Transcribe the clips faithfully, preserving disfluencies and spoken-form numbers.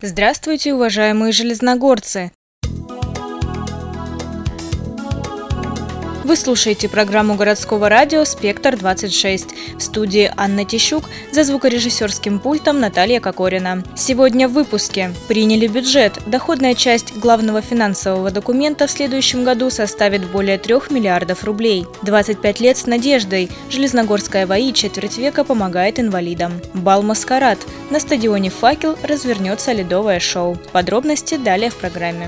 Здравствуйте, уважаемые железногорцы! Вы слушаете программу городского радио «Спектр двадцать шесть». В студии Анна Тищук, за звукорежиссерским пультом Наталья Кокорина. Сегодня в выпуске. Приняли бюджет. Доходная часть главного финансового документа в следующем году составит более трех миллиардов рублей. двадцать пять лет с надеждой. Железногорская ВАИ четверть века помогает инвалидам. Бал-маскарад. На стадионе «Факел» развернется ледовое шоу. Подробности далее в программе.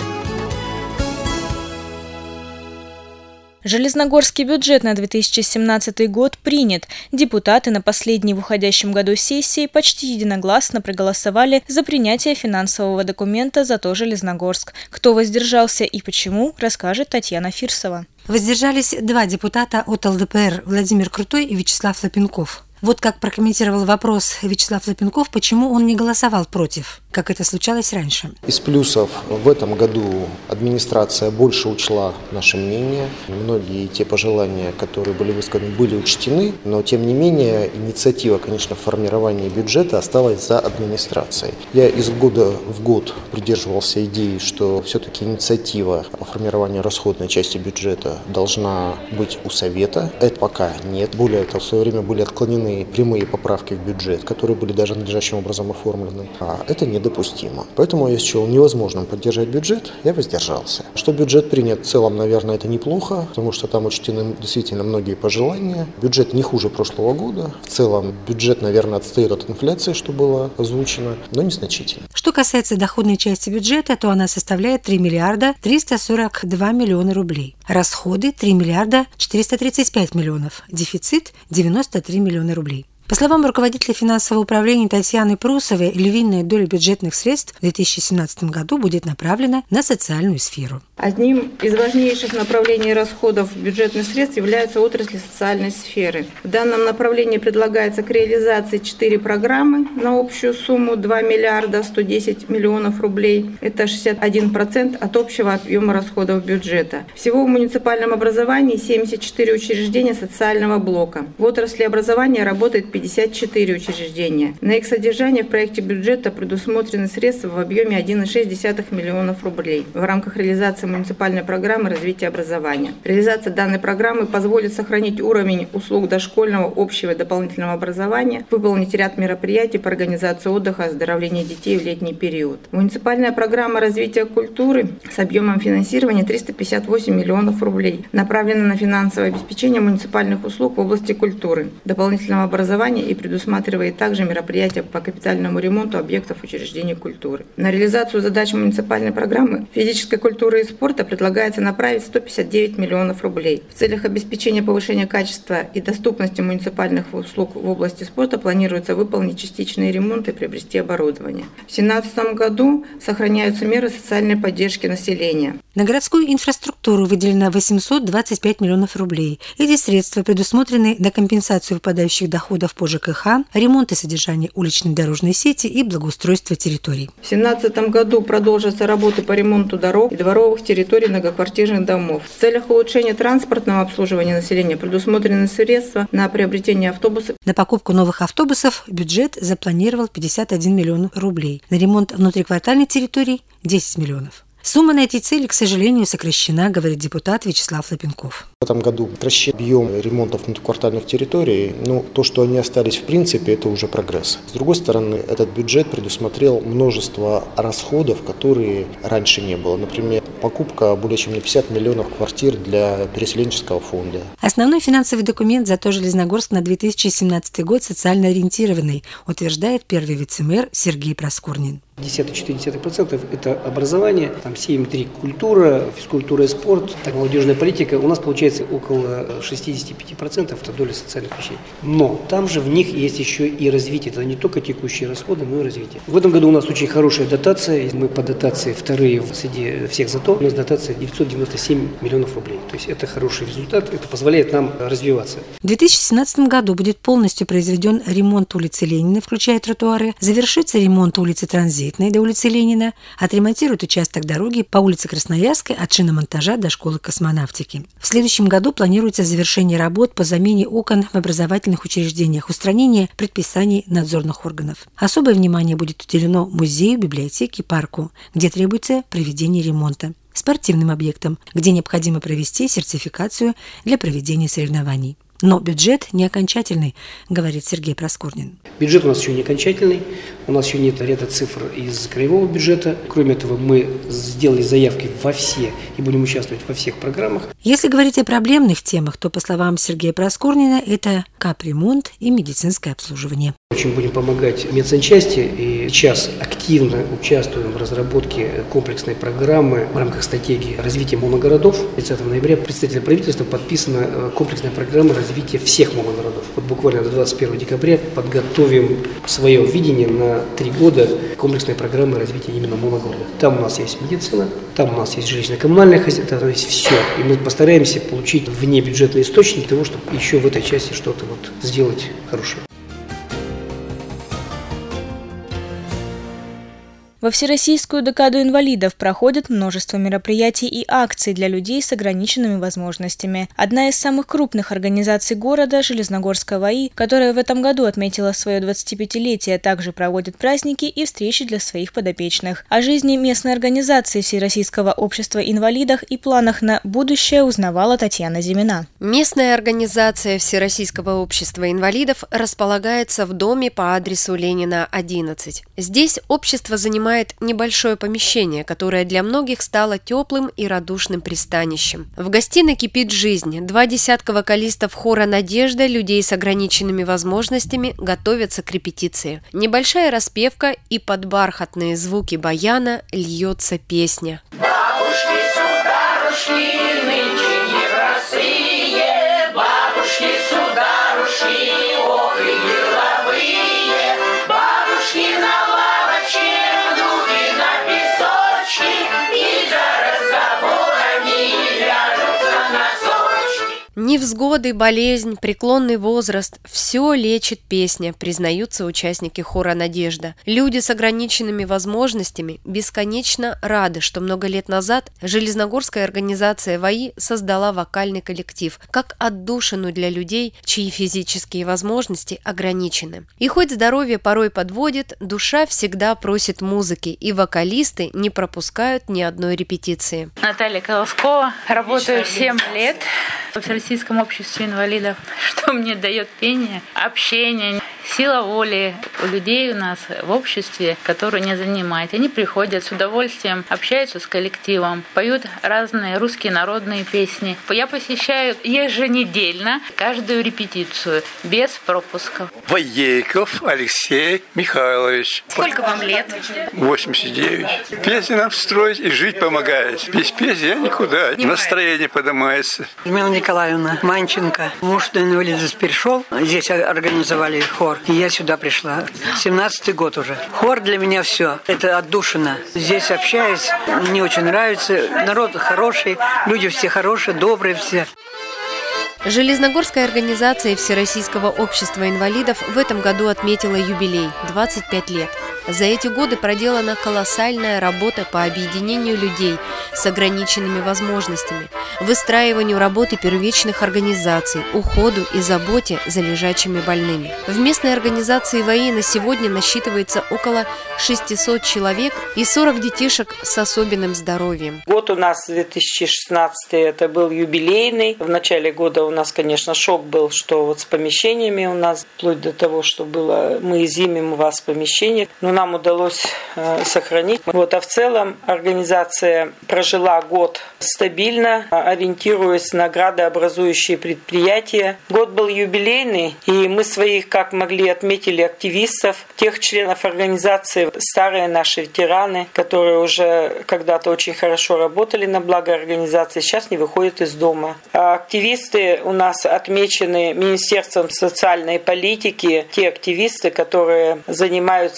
Железногорский бюджет на две тысячи семнадцатый год принят. Депутаты на последней в уходящем году сессии почти единогласно проголосовали за принятие финансового документа «Зато Железногорск». Кто воздержался и почему, расскажет Татьяна Фирсова. Воздержались два депутата от эл дэ пэ эр – Владимир Крутой и Вячеслав Лапенков. Вот как прокомментировал вопрос Вячеслав Лапенков, почему он не голосовал против, как это случалось раньше. Из плюсов в этом году администрация больше учла наше мнение. Многие те пожелания, которые были высказаны, были учтены, но тем не менее инициатива, конечно, в формировании бюджета осталась за администрацией. Я из года в год придерживался идеи, что все-таки инициатива по формированию расходной части бюджета должна быть у Совета. Это пока нет. Более того, в свое время были отклонены прямые поправки в бюджет, которые были даже надлежащим образом оформлены. А это недопустимо. Поэтому я счел невозможным поддержать бюджет, я воздержался. Что бюджет принят в целом, наверное, это неплохо, потому что там учтены действительно многие пожелания. Бюджет не хуже прошлого года. В целом бюджет, наверное, отстает от инфляции, что было озвучено, но незначительно. Что касается доходной части бюджета, то она составляет три миллиарда триста сорок два миллиона рублей. Расходы – три миллиарда четыреста тридцать пять миллионов. Дефицит – девяносто три миллиона рублей. По словам руководителя финансового управления Татьяны Прусовой, львиная доля бюджетных средств в две тысячи семнадцатом году будет направлена на социальную сферу. Одним из важнейших направлений расходов бюджетных средств являются отрасли социальной сферы. В данном направлении предлагается к реализации четыре программы на общую сумму два миллиарда сто десять миллионов рублей. Это шестьдесят один процент от общего объема расходов бюджета. Всего в муниципальном образовании семьдесят четыре учреждения социального блока. В отрасли образования работает пятьдесят четыре учреждения. На их содержание в проекте бюджета предусмотрены средства в объеме один целых шесть десятых миллионов рублей в рамках реализации муниципальной программы развития образования. Реализация данной программы позволит сохранить уровень услуг дошкольного, общего и дополнительного образования, выполнить ряд мероприятий по организации отдыха и оздоровления детей в летний период. Муниципальная программа развития культуры с объемом финансирования триста пятьдесят восемь миллионов рублей направлена на финансовое обеспечение муниципальных услуг в области культуры, дополнительного образования и предусматривает также мероприятия по капитальному ремонту объектов учреждений культуры. На реализацию задач муниципальной программы физической культуры и спорта предлагается направить сто пятьдесят девять миллионов рублей. В целях обеспечения повышения качества и доступности муниципальных услуг в области спорта планируется выполнить частичные ремонты и приобрести оборудование. В две тысячи семнадцатом году сохраняются меры социальной поддержки населения. На городскую инфраструктуру выделено восемьсот двадцать пять миллионов рублей. Эти средства предусмотрены на компенсацию выпадающих доходов по жэ ка ха, ремонт и содержание уличной дорожной сети и благоустройство территорий. В две тысячи семнадцатом году продолжатся работы по ремонту дорог и дворовых территорий многоквартирных домов. В целях улучшения транспортного обслуживания населения предусмотрены средства на приобретение автобусов. На покупку новых автобусов бюджет запланировал пятьдесят один миллион рублей. На ремонт внутриквартальной территории – десять миллионов. Сумма на эти цели, к сожалению, сокращена, говорит депутат Вячеслав Лапенков. В этом году сокращен объем ремонтов внутриквартальных территорий, но то, что они остались в принципе, это уже прогресс. С другой стороны, этот бюджет предусмотрел множество расходов, которые раньше не было. Например, покупка более чем на пятьдесят миллионов квартир для переселенческого фонда. Основной финансовый документ «Зато Железногорск» на две тысячи семнадцатый год социально ориентированный, утверждает первый вице-мэр Сергей Проскурнин. десять целых четыре десятых процента это образование, там семь целых три процента культура, физкультура и спорт, так, молодежная политика. У нас получается около шестьдесят пять процентов это доля социальных вещей. Но там же в них есть еще и развитие. Это не только текущие расходы, но и развитие. В этом году у нас очень хорошая дотация. Мы по дотации вторые среди всех «Зато». У нас дотация девятьсот девяносто семь миллионов рублей. То есть это хороший результат, это позволяет нам развиваться. В две тысячи семнадцатом году будет полностью произведен ремонт улицы Ленина, включая тротуары, завершится ремонт улицы Транзитной до улицы Ленина, отремонтируют участок дороги по улице Красноярской от шиномонтажа до школы космонавтики. В следующем следующем году планируется завершение работ по замене окон в образовательных учреждениях, устранение предписаний надзорных органов. Особое внимание будет уделено музею, библиотеке, парку, где требуется проведение ремонта, спортивным объектам, где необходимо провести сертификацию для проведения соревнований. Но бюджет не окончательный, говорит Сергей Проскурнин. Бюджет у нас еще не окончательный, у нас еще нет ряда цифр из краевого бюджета. Кроме этого, мы сделали заявки во все и будем участвовать во всех программах. Если говорить о проблемных темах, то, по словам Сергея Проскурнина, это капремонт и медицинское обслуживание. Очень будем помогать медсанчасти и сейчас активно участвуем в разработке комплексной программы в рамках стратегии развития моногородов. тридцатого ноября представителем правительства подписана комплексная программа развития всех моногородов. Вот буквально до двадцать первого декабря подготовим свое видение на три года комплексной программы развития именно моногорода. Там у нас есть медицина, там у нас есть жилищно-коммунальное хозяйство, то есть все. И мы постараемся получить внебюджетный источник для того, чтобы еще в этой части что-то вот сделать хорошее. Во Всероссийскую декаду инвалидов проходит множество мероприятий и акций для людей с ограниченными возможностями. Одна из самых крупных организаций города, Железногорская ВАИ, которая в этом году отметила свое двадцатипятилетие, также проводит праздники и встречи для своих подопечных. О жизни местной организации Всероссийского общества инвалидов и планах на будущее узнавала Татьяна Зимина. Местная организация Всероссийского общества инвалидов располагается в доме по адресу Ленина, одиннадцать. Здесь общество занимает небольшое помещение, которое для многих стало теплым и радушным пристанищем. В гостиной кипит жизнь. Два десятка вокалистов хора «Надежда», людей с ограниченными возможностями, готовятся к репетиции. Небольшая распевка, и под бархатные звуки баяна льется песня. Бабушки, сударушки, нынче непростые, бабушки, сударушки, ох и деловые, бабушки на лавочке, внуки на песочке, и за разговорами ляжутся на сочки. Невзгоды, болезнь, преклонный возраст – все лечит песня, признаются участники хора «Надежда». Люди с ограниченными возможностями бесконечно рады, что много лет назад Железногорская организация ВАИ создала вокальный коллектив, как отдушину для людей, чьи физические возможности ограничены. И хоть здоровье порой подводит, душа всегда просит музыки, и вокалисты не пропускают ни одной репетиции. Наталья Колоскова, работаю семь лет в Всероссийском обществе инвалидов. Что мне дает пение? Общение, сила воли у людей у нас в обществе, которые не занимают. Они приходят с удовольствием, общаются с коллективом, поют разные русские народные песни. Я посещаю еженедельно каждую репетицию, без пропусков. Воейков Алексей Михайлович. Сколько вам лет? восемьдесят девять. Песни нам строить и жить помогает. Без песни я никуда. Настроение поднимается. Николаевна Манченко. Муж на инвалидность перешел. Здесь организовали хор. И я сюда пришла. семнадцатый год уже. Хор для меня все. Это отдушина. Здесь общаюсь. Мне очень нравится. Народ хороший. Люди все хорошие, добрые все. Железногорская организация Всероссийского общества инвалидов в этом году отметила юбилей – двадцать пять лет. За эти годы проделана колоссальная работа по объединению людей с ограниченными возможностями, выстраиванию работы первичных организаций, уходу и заботе за лежачими больными. В местной организации ВАИ на сегодня насчитывается около шестисот человек и сорок детишек с особенным здоровьем. Год у нас две тысячи шестнадцатый, это был юбилейный. В начале года у нас, конечно, шок был, что вот с помещениями у нас, вплоть до того, что было, мы изимем у вас помещение, но нам удалось э, сохранить. Вот, а в целом организация прожила год стабильно, ориентируясь на градообразующие предприятия. Год был юбилейный, и мы своих, как могли, отметили активистов, тех членов организации, старые наши ветераны, которые уже когда-то очень хорошо работали на благо организации, сейчас не выходят из дома. А активисты у нас отмечены Министерством социальной политики, те активисты, которые занимаются в студии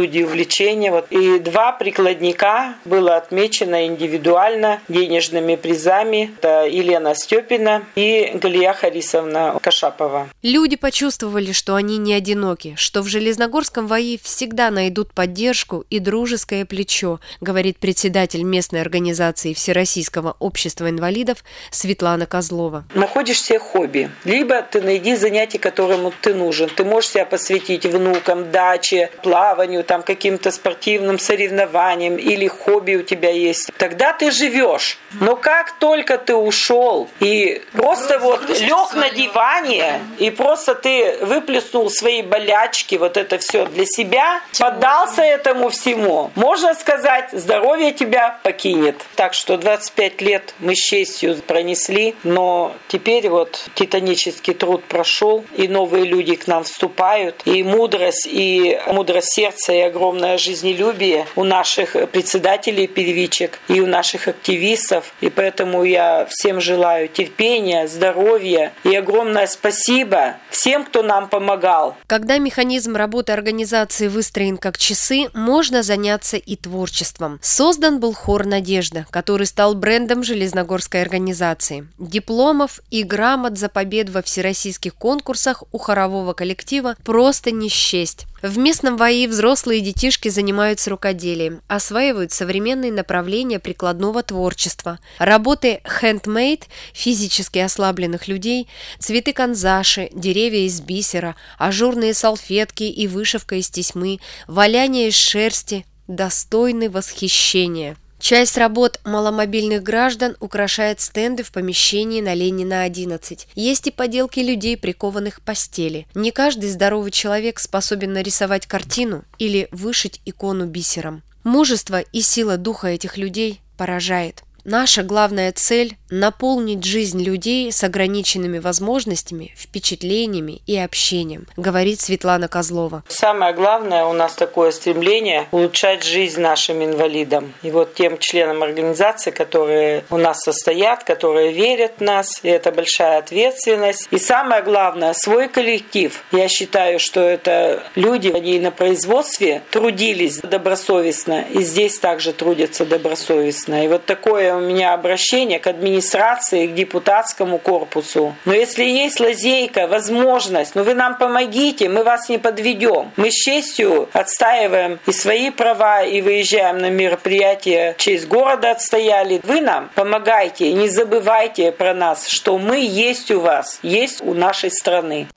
студии увлечения. Вот. И два прикладника было отмечено индивидуально денежными призами. Это Елена Степина и Галия Харисовна Кашапова. Люди почувствовали, что они не одиноки, что в Железногорском ВАИ всегда найдут поддержку и дружеское плечо, говорит председатель местной организации Всероссийского общества инвалидов Светлана Козлова. Находишь себе хобби. Либо ты найди занятие, которому ты нужен. Ты можешь себя посвятить внукам, даче, плаванию, там, каким-то спортивным соревнованиям, или хобби у тебя есть. Тогда ты живешь. Но как только ты ушел и просто вот лег на диване, и просто ты выплеснул свои болячки, вот это все для себя, поддался этому всему, можно сказать, здоровье тебя покинет. Так что двадцать пять лет мы с честью пронесли, но теперь вот титанический труд прошел, и новые люди к нам вступают, и мудрость, и мудрость сердца, и огромное жизнелюбие у наших председателей первичек, и у наших активистов, и поэтому я всем желаю терпения, здоровья, и огромное спасибо всем, кто нам помогал. Когда механизм работы организации выстроен как часы, можно заняться и творчеством. Создан был хор «Надежда», который стал брендом Железногорской организации. Дипломов и грамот за победу во всероссийских конкурсах у хорового коллектива просто не счесть. В местном ВАИ взрослые детишки занимаются рукоделием, осваивают современные направления прикладного творчества. Работы handmade физически ослабленных людей, цветы канзаши, деревья из бисера, ажурные салфетки и вышивка из тесьмы, валяние из шерсти достойны восхищения. Часть работ маломобильных граждан украшает стенды в помещении на Ленина одиннадцать. Есть и поделки людей, прикованных к постели. Не каждый здоровый человек способен нарисовать картину или вышить икону бисером. Мужество и сила духа этих людей поражает. Наша главная цель – наполнить жизнь людей с ограниченными возможностями, впечатлениями и общением, говорит Светлана Козлова. Самое главное у нас такое стремление улучшать жизнь нашим инвалидам. И вот тем членам организации, которые у нас состоят, которые верят в нас, и это большая ответственность. И самое главное – свой коллектив. Я считаю, что это люди, они на производстве трудились добросовестно, и здесь также трудятся добросовестно. И вот такое у меня обращение к администрации, к депутатскому корпусу. Но если есть лазейка, возможность, ну вы нам помогите, мы вас не подведем. Мы с честью отстаиваем и свои права, и выезжаем на мероприятия, в честь города отстояли. Вы нам помогайте, не забывайте про нас, что мы есть у вас, есть у нашей страны.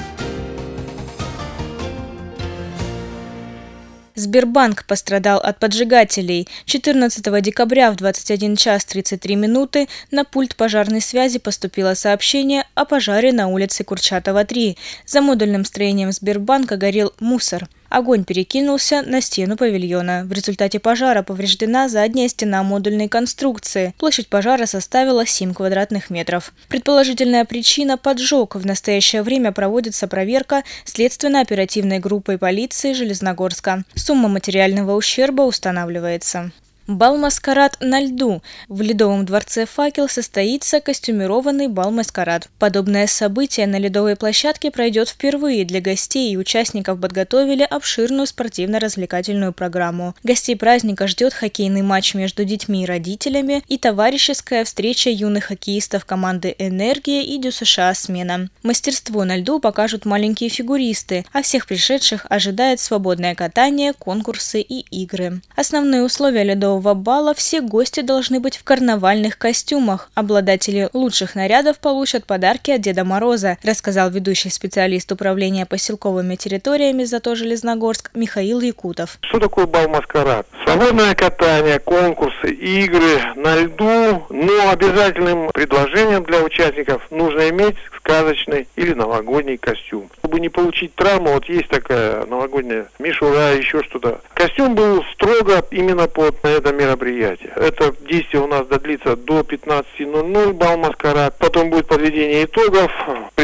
Сбербанк пострадал от поджигателей. четырнадцатого декабря в двадцать один час тридцать три минуты на пульт пожарной связи поступило сообщение о пожаре на улице Курчатова, три. За модульным строением Сбербанка горел мусор. Огонь перекинулся на стену павильона. В результате пожара повреждена задняя стена модульной конструкции. Площадь пожара составила семь квадратных метров. Предположительная причина – поджог. В настоящее время проводится проверка следственно-оперативной группой полиции Железногорска. Сумма материального ущерба устанавливается. Бал-маскарад на льду. В Ледовом дворце «Факел» состоится костюмированный бал-маскарад. Подобное событие на ледовой площадке пройдет впервые. Для гостей и участников подготовили обширную спортивно-развлекательную программу. Гостей праздника ждет хоккейный матч между детьми и родителями и товарищеская встреча юных хоккеистов команды «Энергия» и ДЮСШ «Смена». Мастерство на льду покажут маленькие фигуристы, а всех пришедших ожидает свободное катание, конкурсы и игры. Основные условия ледового бала – все гости должны быть в карнавальных костюмах. Обладатели лучших нарядов получат подарки от Деда Мороза, рассказал ведущий специалист управления поселковыми территориями ЗАТО Железногорск Михаил Якутов. Что такое бал-маскарад? Свободное катание, конкурсы, игры на льду, но обязательным предложением для участников нужно иметь сказочный или новогодний костюм. Чтобы не получить травму, вот есть такая новогодняя мишура, еще что-то. Костюм был строго именно под это мероприятие. Это действие у нас длится до пятнадцати ноль ноль, бал-маскарад. Потом будет подведение итогов,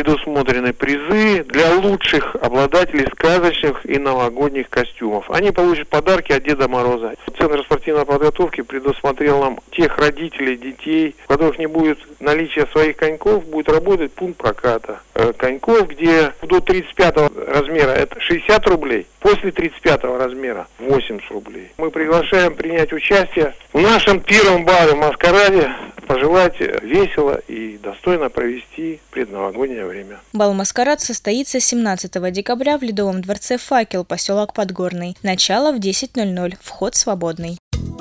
предусмотрены призы для лучших обладателей сказочных и новогодних костюмов. Они получат подарки от Деда Мороза. Центр спортивной подготовки предусмотрел нам тех родителей, детей, у которых не будет наличия своих коньков, будет работать пункт проката коньков, где до тридцать пятого размера это шестьдесят рублей, после тридцать пятого размера восемьдесят рублей. Мы приглашаем принять участие в нашем первом бале «Маскараде», пожелать весело и достойно провести предновогоднее время. Бал «Маскарад» состоится семнадцатого декабря в Ледовом дворце «Факел», поселок Подгорный. Начало в десять ноль ноль. Вход свободный.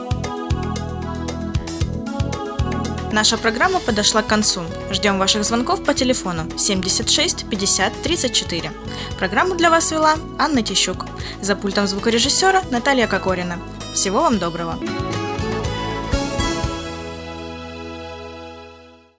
Наша программа подошла к концу. Ждем ваших звонков по телефону семьдесят шесть пятьдесят тридцать четыре. Программу для вас вела Анна Тищук. За пультом звукорежиссера Наталья Кокорина. Всего вам доброго.